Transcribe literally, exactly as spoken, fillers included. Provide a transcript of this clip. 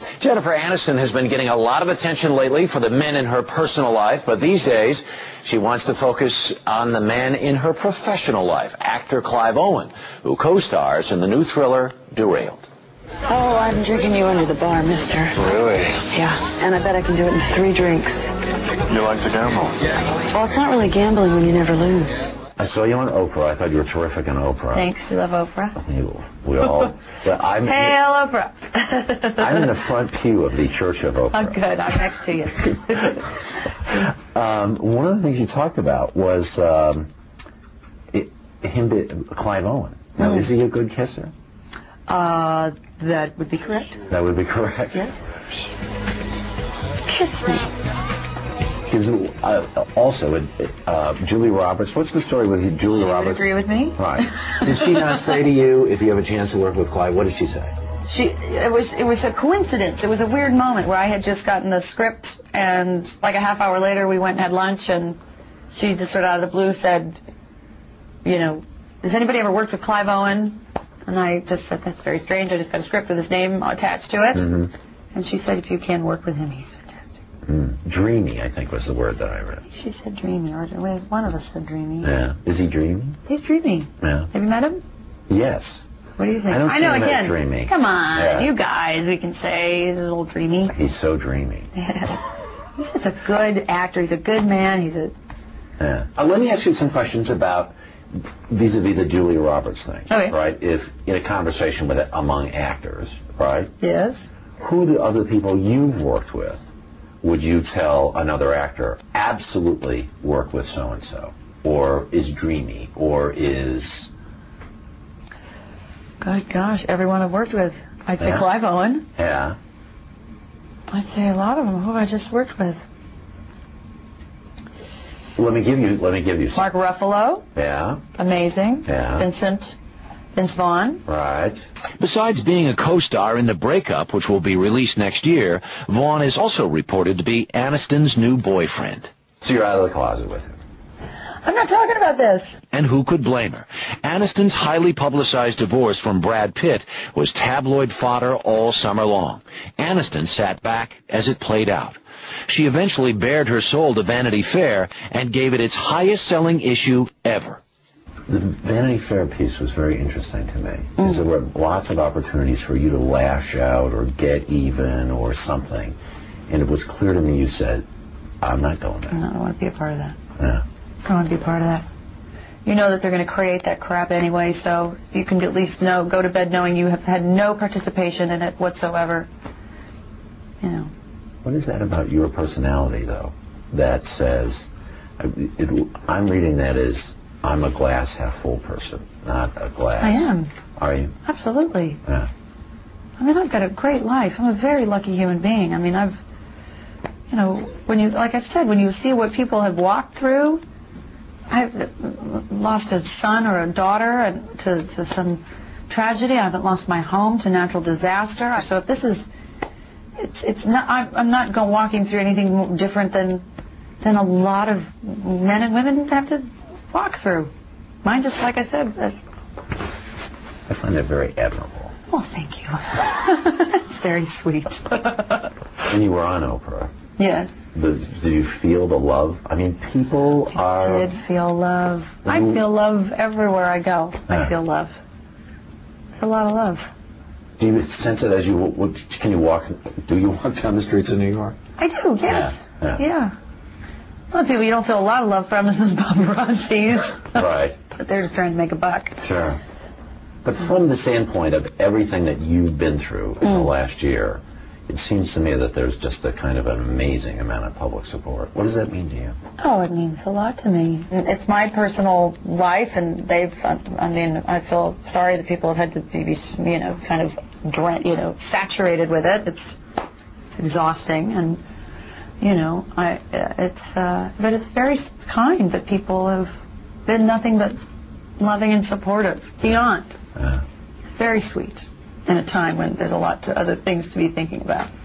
Jennifer Aniston has been getting a lot of attention lately for the men in her personal life, but these days she wants to focus on the men in her professional life. Actor Clive Owen, who co-stars in the new thriller Derailed. Oh, I'm drinking you under the bar, mister. Really? Yeah, and I bet I can do it in three drinks. You like to gamble? Well, it's not really gambling when you never lose. I saw you on Oprah. I thought you were terrific on Oprah. Thanks. You love Oprah? You, we all. But I'm, Hail Oprah. I'm in the front pew of the Church of Oprah. Oh, good. I'm next to you. um, one of the things you talked about was um, it, him, to, Clive Owen. Now, mm. is he a good kisser? Uh, that would be correct. That would be correct. Yes. Kiss me. Because uh, also, uh, Julia Roberts, what's the story with Julia she Roberts? Would agree with me. Right. Did she not say to you, if you have a chance to work with Clive, what did she say? She, it was it was a coincidence. It was a weird moment where I had just gotten the script, and like a half hour later we went and had lunch, and she just sort of out of the blue said, you know, has anybody ever worked with Clive Owen? And I just said, that's very strange. I just got a script with his name attached to it. Mm-hmm. And she said, if you can work with him, he's fantastic. Mm. Dreamy, I think, was the word that I read. She said dreamy, or one of us said dreamy. Yeah. Is he dreamy? He's dreamy. Yeah. Have you met him? Yes. What do you think? I don't I know, see him again. as dreamy. Come on, yeah. you guys, we can say he's a little dreamy. He's so dreamy. He's just a good actor. He's a good man. He's a... Yeah. Uh, let me ask you some questions about vis-a-vis the Julia Roberts thing, okay. right? If in a conversation with among actors, right? Yes. Who the other people you've worked with would you tell another actor absolutely work with so-and-so, or is dreamy, or is... Good gosh, everyone I've worked with. I'd say yeah. Clive Owen. Yeah. I'd say a lot of them. Who have I just worked with? Let me give you. Let me give you. Some. Mark Ruffalo. Yeah. Amazing. Yeah. Vincent. Vince Vaughn. Right. Besides being a co-star in The Breakup, which will be released next year, Vaughn is also reported to be Aniston's new boyfriend. So you're out of the closet with him. I'm not talking about this. And who could blame her? Aniston's highly publicized divorce from Brad Pitt was tabloid fodder all summer long. Aniston sat back as it played out. She eventually bared her soul to Vanity Fair and gave it its highest-selling issue ever. The Vanity Fair piece was very interesting to me. Mm. There were lots of opportunities for you to lash out or get even or something. And it was clear to me you said, I'm not going there. No, I don't want to be a part of that. Yeah. I don't want to be a part of that. You know that they're going to create that crap anyway, so you can at least know, go to bed knowing you have had no participation in it whatsoever. You know. What is that about your personality, though, that says, it, I'm reading that as I'm a glass half full person, not a glass. I am. Are you? Absolutely. Yeah. I mean, I've got a great life. I'm a very lucky human being. I mean, I've, you know, when you, like I said, when you see what people have walked through, I've lost a son or a daughter to, to some tragedy. I haven't lost my home to natural disaster. So if this is, it's it's not. I'm, I'm not going walking through anything different than than a lot of men and women have to walk through. Mine, just like I said. That's, I find that very admirable. Well, thank you. It's very sweet. When you were on Oprah. Yes. The, did you feel the love? I mean, people I are... I did feel love. I feel love everywhere I go. Yeah. I feel love. It's a lot of love. Do you sense it as you... What, can you walk... Do you walk down the streets of New York? I do, yes. Yeah. Yeah. yeah. Some people you don't feel a lot of love from is paparazzis. Right. But they're just trying to make a buck. Sure. But from the standpoint of everything that you've been through in mm. the last year, it seems to me that there's just a kind of an amazing amount of public support. What does that mean to you? Oh, it means a lot to me. It's my personal life, and they've, I mean, I feel sorry that people have had to be, you know, kind of, you know, saturated with it. It's exhausting, and, you know, I, it's, uh, but it's very kind that people have been nothing but loving and supportive, beyond. Uh. Very sweet. In a time when there's a lot to other things to be thinking about.